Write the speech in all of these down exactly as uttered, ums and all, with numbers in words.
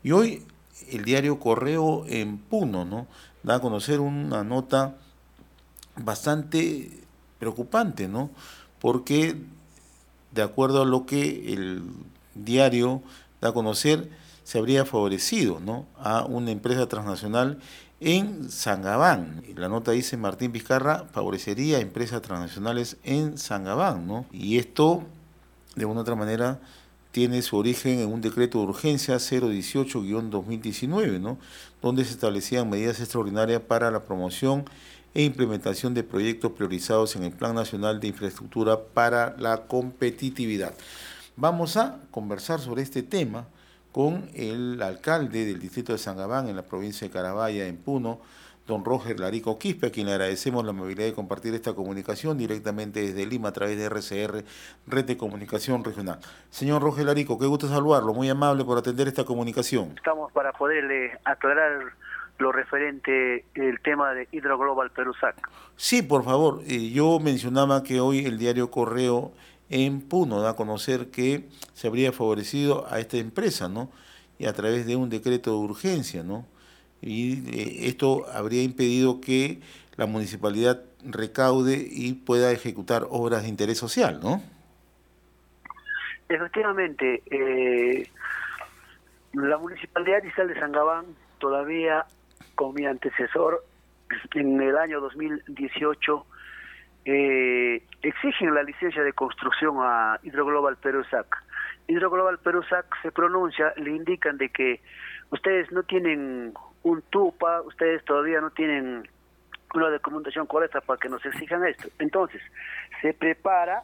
Y hoy el diario Correo en Puno, ¿no?, da a conocer una nota bastante preocupante, ¿no? Porque de acuerdo a lo que el diario da a conocer, se habría favorecido, ¿no?, a una empresa transnacional en Sangabán. La nota dice: Martín Vizcarra favorecería a empresas transnacionales en Sangabán, ¿no? Y esto, de una u otra manera, tiene su origen en un decreto de urgencia cero dieciocho guión dos mil diecinueve, ¿no?, donde se establecían medidas extraordinarias para la promoción e implementación de proyectos priorizados en el Plan Nacional de Infraestructura para la Competitividad. Vamos a conversar sobre este tema con el alcalde del distrito de Sangabán, en la provincia de Carabaya, en Puno, don Roger Larico Quispe, a quien le agradecemos la amabilidad de compartir esta comunicación directamente desde Lima a través de R C R, Red de Comunicación Regional. Señor Roger Larico, qué gusto saludarlo, muy amable por atender esta comunicación. Estamos para poderle aclarar lo referente el tema de Hidroglobal Perusac. Sí, por favor. Eh, yo mencionaba que hoy el diario Correo en Puno da a conocer que se habría favorecido a esta empresa, ¿no?, y a través de un decreto de urgencia, ¿no? Y eh, esto habría impedido que la municipalidad recaude y pueda ejecutar obras de interés social, ¿no? Efectivamente, eh, la Municipalidad Distrital de Sangabán todavía, con mi antecesor, en el año dos mil dieciocho, eh, exigen la licencia de construcción a Hidroglobal Perusac. Hidroglobal Perusac se pronuncia, le indican de que ustedes no tienen un TUPA, ustedes todavía no tienen una documentación correcta para que nos exijan esto. Entonces, se prepara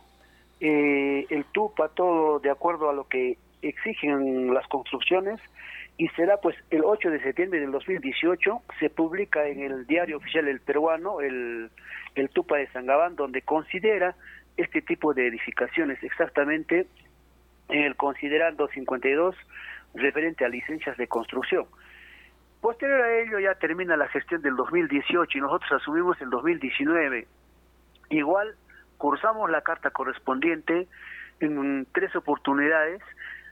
eh, el TUPA, todo de acuerdo a lo que exigen las construcciones, y será pues el ocho de septiembre del dos mil dieciocho, se publica en el diario oficial El Peruano, el, el TUPA de Sangabán, donde considera este tipo de edificaciones, exactamente en el considerando cincuenta y dos, referente a licencias de construcción. Posterior a ello ya termina la gestión del dos mil dieciocho y nosotros asumimos el dos mil diecinueve. Igual cursamos la carta correspondiente en tres oportunidades,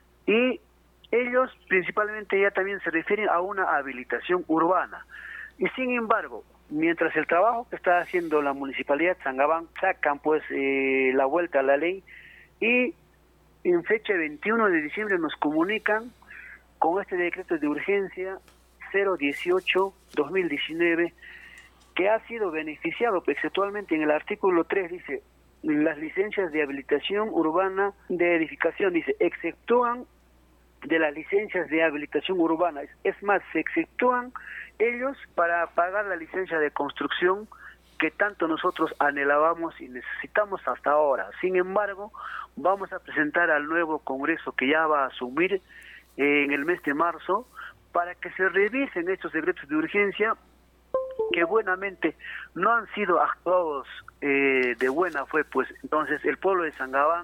y ellos principalmente ya también se refieren a una habilitación urbana. Y sin embargo, mientras el trabajo que está haciendo la Municipalidad de Sangabán, sacan pues eh, la vuelta a la ley, y en fecha veintiuno de diciembre nos comunican con este decreto de urgencia cero dieciocho dos mil diecinueve, que ha sido beneficiado exceptualmente en el artículo tres, dice: las licencias de habilitación urbana de edificación, dice, exceptúan de las licencias de habilitación urbana. Es, es más, se exceptúan ellos para pagar la licencia de construcción que tanto nosotros anhelábamos y necesitamos hasta ahora. Sin embargo, vamos a presentar al nuevo Congreso, que ya va a asumir eh, en el mes de marzo, para que se revisen estos decretos de urgencia, que buenamente no han sido actuados eh, de buena fe. Pues entonces el pueblo de Sangabán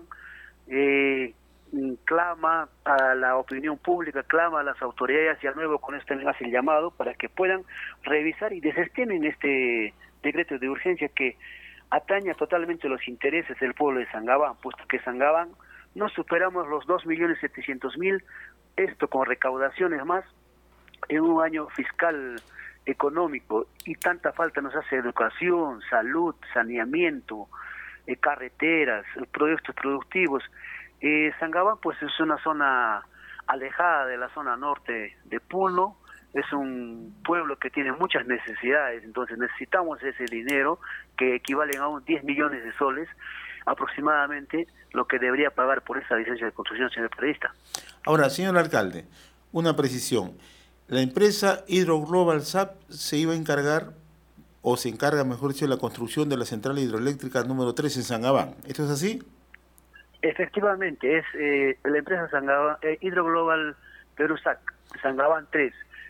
eh, clama a la opinión pública, clama a las autoridades y al nuevo con esto le hace el llamado para que puedan revisar y desestimen este decreto de urgencia que ataña totalmente los intereses del pueblo de Sangabán, puesto que Sangabán no superamos los dos millones setecientos mil, esto con recaudaciones más, en un año fiscal económico, y tanta falta nos hace educación, salud, saneamiento, eh, carreteras, proyectos productivos. Eh, Sangabán pues es una zona alejada de la zona norte de Puno, es un pueblo que tiene muchas necesidades, entonces necesitamos ese dinero que equivalen a unos diez millones de soles aproximadamente, lo que debería pagar por esa licencia de construcción, señor periodista. Ahora, señor alcalde, una precisión. La empresa Hidroglobal S A P se iba a encargar, o se encarga, mejor dicho, de la construcción de la central hidroeléctrica número tres en Sangabán. ¿Esto es así? Efectivamente, es eh, la empresa Sangabán, eh, Hidroglobal Perusac, Sangabán tres.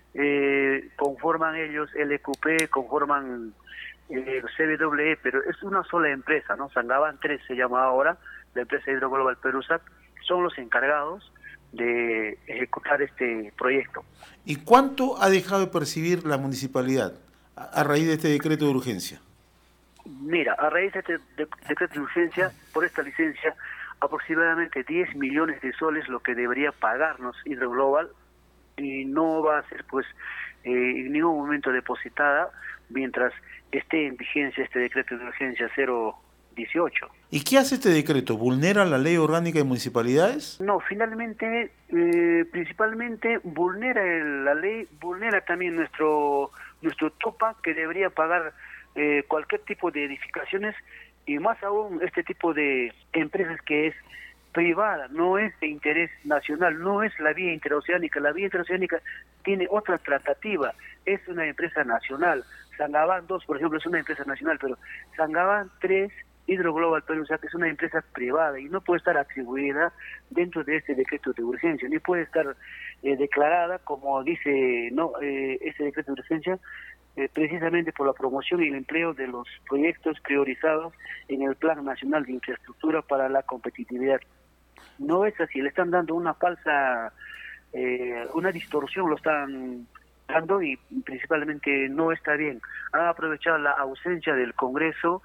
Eh, conforman ellos L Q P, conforman eh, C W E, pero es una sola empresa, ¿no? Sangabán tres se llama ahora, la empresa Hidroglobal Perusac, son los encargados de ejecutar este proyecto. ¿Y cuánto ha dejado de percibir la municipalidad a, a raíz de este decreto de urgencia? Mira, a raíz de este de, decreto de urgencia, por esta licencia, aproximadamente diez millones de soles lo que debería pagarnos Hidroglobal, y no va a ser pues eh, en ningún momento depositada mientras esté en vigencia este decreto de urgencia cero dieciocho. ¿Y qué hace este decreto? ¿Vulnera la ley orgánica de municipalidades? No, finalmente, eh, principalmente vulnera el, la ley, vulnera también nuestro nuestro TUPA, que debería pagar eh, cualquier tipo de edificaciones, y más aún este tipo de empresas que es privada, no es de interés nacional, no es la vía interoceánica. La vía interoceánica tiene otra tratativa, es una empresa nacional. Saint-Gobain dos, por ejemplo, es una empresa nacional, pero Saint-Gobain tres, Hidroglobal Perú, o sea que es una empresa privada y no puede estar atribuida dentro de este decreto de urgencia, ni puede estar eh, declarada, como dice no eh, este decreto de urgencia, eh, precisamente por la promoción y el empleo de los proyectos priorizados en el Plan Nacional de Infraestructura para la Competitividad. No es así, le están dando una falsa, eh, una distorsión, lo están dando, y principalmente no está bien. Han aprovechado la ausencia del Congreso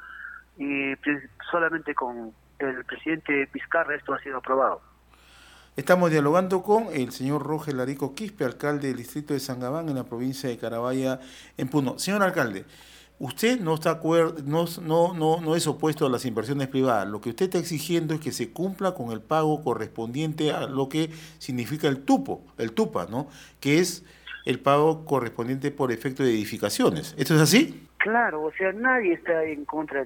y solamente con el presidente Vizcarra esto ha sido aprobado. Estamos dialogando con el señor Roger Larico Quispe, alcalde del distrito de Saint-Gobain en la provincia de Carabaya, en Puno. Señor alcalde, usted no está acuerdo, no, no, no, no es opuesto a las inversiones privadas. Lo que usted está exigiendo es que se cumpla con el pago correspondiente a lo que significa el tupo, el tupa, ¿no? Que es el pago correspondiente por efecto de edificaciones. ¿Esto es así? Claro, o sea, nadie está en contra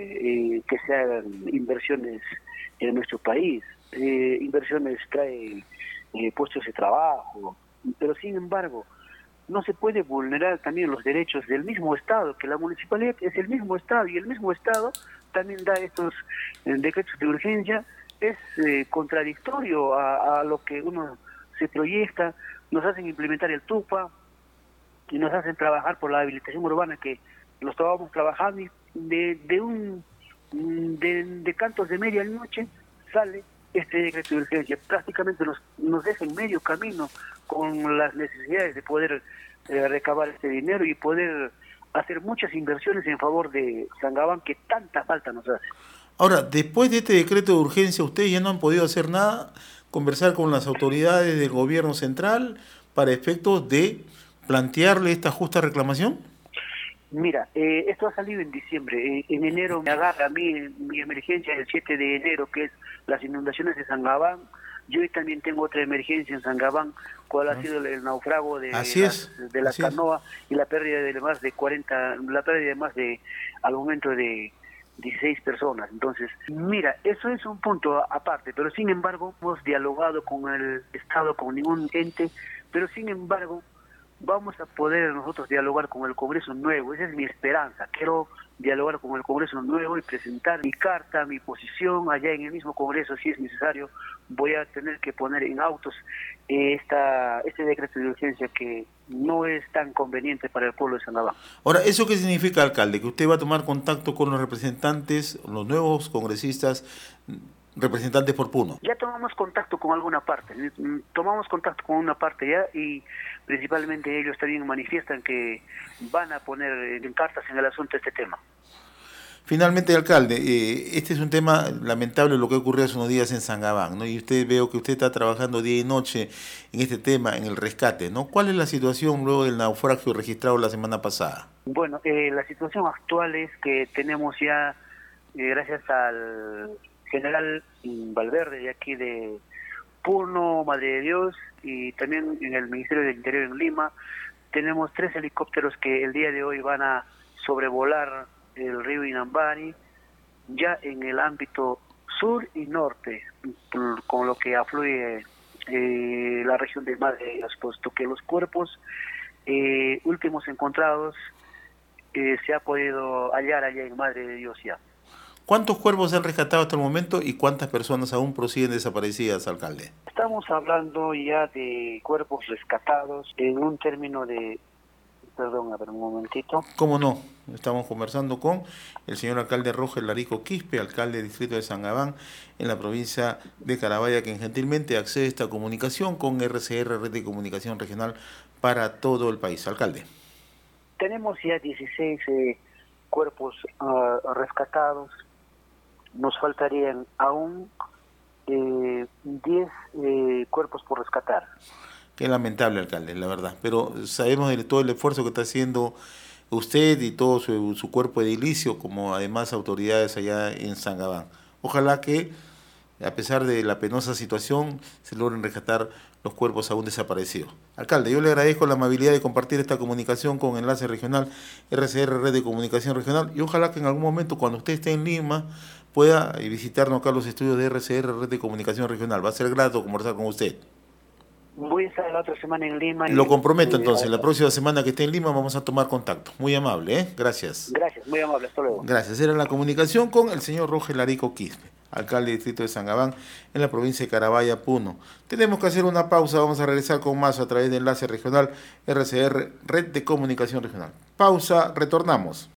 de eh, que se hagan inversiones en nuestro país. Eh, inversiones traen eh, puestos de trabajo, pero sin embargo, no se puede vulnerar también los derechos del mismo Estado, que la municipalidad es el mismo Estado, y el mismo Estado también da estos eh, decretos de urgencia. Es eh, contradictorio a, a lo que uno se proyecta. Nos hacen implementar el TUPA y nos hacen trabajar por la habilitación urbana, que lo estábamos trabajando, y de, de un de, de cantos de medianoche sale este decreto de urgencia. Prácticamente nos, nos deja en medio camino con las necesidades de poder eh, recabar este dinero y poder hacer muchas inversiones en favor de Saint-Gobain, que tanta falta nos hace. Ahora, después de este decreto de urgencia, ¿ustedes ya no han podido hacer nada, conversar con las autoridades del gobierno central para efectos de plantearle esta justa reclamación? Mira, eh, esto ha salido en diciembre. Eh, en enero me agarra a mí mi emergencia el siete de enero, que es las inundaciones de Saint-Gobain. Yo también tengo otra emergencia en Saint-Gobain, cuál ha sido el naufrago de así las, es, de la así canoa es. y la pérdida de más de cuarenta, la pérdida de más de, al momento de dieciséis personas. Entonces, mira, eso es un punto aparte, pero sin embargo hemos dialogado con el Estado, con ningún ente, pero sin embargo vamos a poder nosotros dialogar con el Congreso nuevo. Esa es mi esperanza. Quiero dialogar con el Congreso nuevo y presentar mi carta, mi posición allá en el mismo Congreso. Si es necesario, voy a tener que poner en autos esta, este decreto de urgencia que no es tan conveniente para el pueblo de Saint-Gobain. Ahora, ¿eso qué significa, alcalde? Que usted va a tomar contacto con los representantes, los nuevos congresistas, representantes por Puno. Ya tomamos contacto con alguna parte, tomamos contacto con una parte ya, y principalmente ellos también manifiestan que van a poner en cartas en el asunto este tema. Finalmente, alcalde, eh, este es un tema lamentable, lo que ocurrió hace unos días en Saint-Gobain, ¿no? Y usted veo que usted está trabajando día y noche en este tema, en el rescate, ¿no? ¿Cuál es la situación luego del naufragio registrado la semana pasada? Bueno, eh, la situación actual es que tenemos ya, eh, gracias al general Valverde de aquí de Puno, Madre de Dios, y también en el Ministerio del Interior en Lima, tenemos tres helicópteros que el día de hoy van a sobrevolar el río Inambari, ya en el ámbito sur y norte, con lo que afluye eh, la región de Madre de Dios, puesto que los cuerpos eh, últimos encontrados eh, se ha podido hallar allá en Madre de Dios ya. ¿Cuántos cuerpos se han rescatado hasta el momento y cuántas personas aún prosiguen desaparecidas, alcalde? Estamos hablando ya de cuerpos rescatados en un término de... Perdón, a ver un momentito. ¿Cómo no? Estamos conversando con el señor alcalde Roger Larico Quispe, alcalde del distrito de Saint-Gobain en la provincia de Carabaya, quien gentilmente accede a esta comunicación con R C R, Red de Comunicación Regional para todo el país. Alcalde. Tenemos ya dieciséis eh, cuerpos uh, rescatados. Nos faltarían aún eh, diez eh, cuerpos por rescatar. Qué lamentable, alcalde, la verdad. Pero sabemos de todo el esfuerzo que está haciendo usted y todo su, su cuerpo edilicio, como además autoridades allá en Sangabán. Ojalá que, a pesar de la penosa situación, se logren rescatar los cuerpos aún desaparecidos. Alcalde, yo le agradezco la amabilidad de compartir esta comunicación con Enlace Regional, R C R, Red de Comunicación Regional, y ojalá que en algún momento, cuando usted esté en Lima, pueda visitarnos acá a los estudios de R C R, Red de Comunicación Regional. Va a ser grato conversar con usted. Voy a estar la otra semana en Lima. Y, Lo comprometo y, entonces, y, la próxima semana que esté en Lima vamos a tomar contacto. Muy amable, ¿eh? Gracias. Gracias, muy amable, hasta luego. Gracias. Era la comunicación con el señor Rogel Arico Quispe, alcalde del distrito de Sangabán, en la provincia de Carabaya, Puno. Tenemos que hacer una pausa, vamos a regresar con más a través de Enlace Regional, R C R, Red de Comunicación Regional. Pausa, retornamos.